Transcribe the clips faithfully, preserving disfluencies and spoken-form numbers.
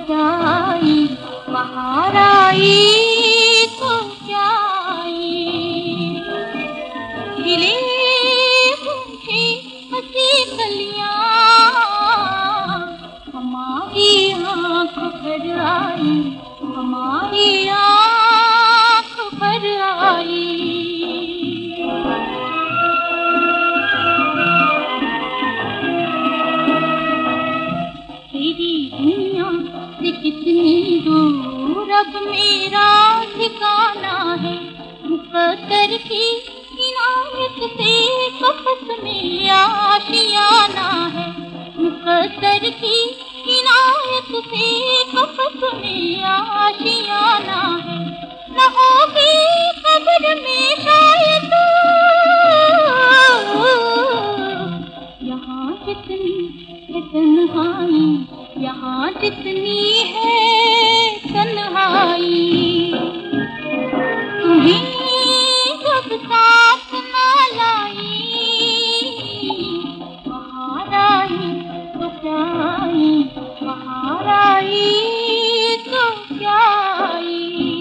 क्या आई, बाहर आई तो क्या आई। खिले पूछे हंसी कलियां, हमारी आँख भर आई, हमारी आँख भर आई। तेरी दुनिया से कितनी दूर अब मेरा ठिकाना है। मुकद्दर की इनायत से कफस में आशियाना है। मुकद्दर की इनायत से कफस में आशियाना है। न होगी कब्र में शायद यहाँ जितनी है तन्हाई, यहाँ जितनी है तन्हाई। तुम्हें जब साथ ना लाई, बाहर आई तो क्या आई, बाहर आई तो क्या आई।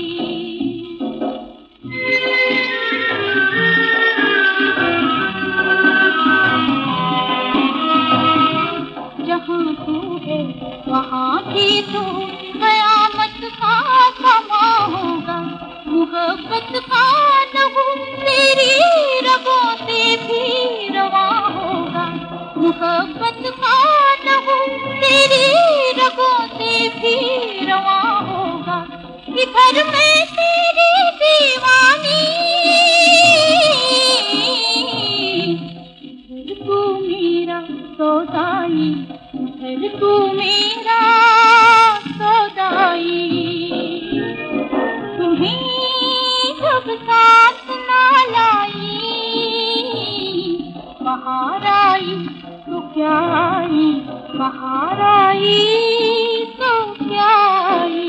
जहाँ तू है वहाँ भी तो कयामत का समा होगा। मोहब्बत का लहू तेरी रगों से भी रवा होगा। मोहब्बत का लहू तेरी रगों से भी रवा होगा। इधर मैं तेरी दीवानी, इधर तू मेरा सौदाई, इधर तू मेरा सौदाई। तुम्हें जब साथ ना लाई, बाहर आई तो क्या आई, बाहर आई तो क्या आई।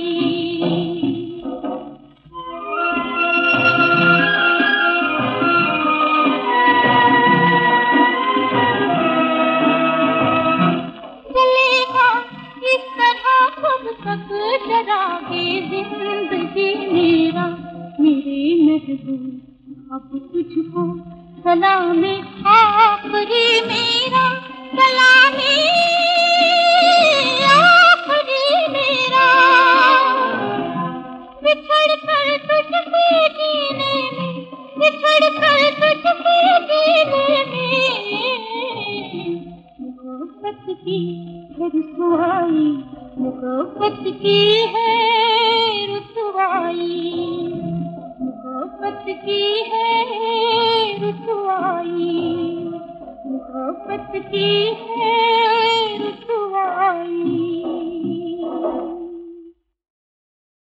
इस तरह कब तक डरागे जिंदगी मेरा, मेरे महबूब अब तुझको सलामे आखिरी मेरा, सलामे आखिरी मेरा। बिछड़ कर तुझसे जीने में, बिछड़ कर तुझसे जीने में, मोहब्बत की है रुसवाई, मोहब्बत की है रुसवाई, मोहब्बत की है रुसवाई, मोहब्बत की है